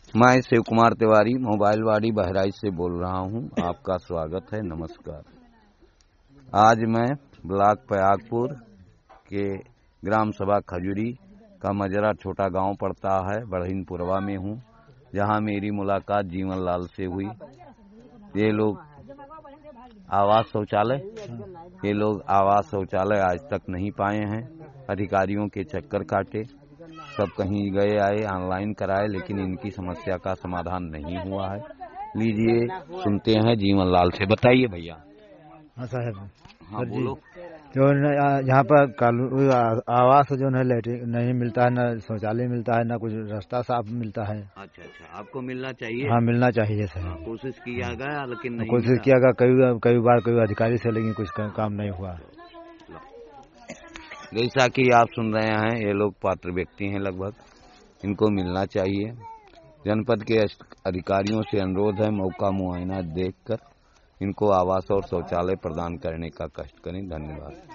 मैं शिव कुमार तिवारी मोबाइल वाड़ी बहराइच से बोल रहा हूं। आपका स्वागत है। नमस्कार। आज मैं ब्लॉक प्रयागपुर के ग्राम सभा खजूरी का मजरा छोटा गांव पड़ता है, बढ़ीनपुरवा में हूं, जहां मेरी मुलाकात जीवन लाल से हुई। ये लोग आवास शौचालय आज तक नहीं पाए हैं। अधिकारियों के चक्कर काटे, सब कहीं गए आए, ऑनलाइन कराए, लेकिन इनकी समस्या का समाधान नहीं हुआ है। लीजिए सुनते हैं जीवन लाल से। बताइए भैया। हाँ साहब। हाँ बोलो। जो यहाँ पर आवास जो है लैट्रिन नहीं मिलता है, न शौचालय मिलता है, न कुछ रास्ता साफ मिलता है। अच्छा, आपको मिलना चाहिए। हाँ मिलना चाहिए सर। कोशिश किया गया लेकिन नहीं कोशिश किया गया कई बार कोई अधिकारी से, लेकिन कुछ काम नहीं हुआ। जैसा कि आप सुन रहे हैं, ये लोग पात्र व्यक्ति हैं लगभग, इनको मिलना चाहिए। जनपद के अधिकारियों से अनुरोध है, मौका मुआयना देखकर इनको आवास और शौचालय प्रदान करने का कष्ट करें। धन्यवाद।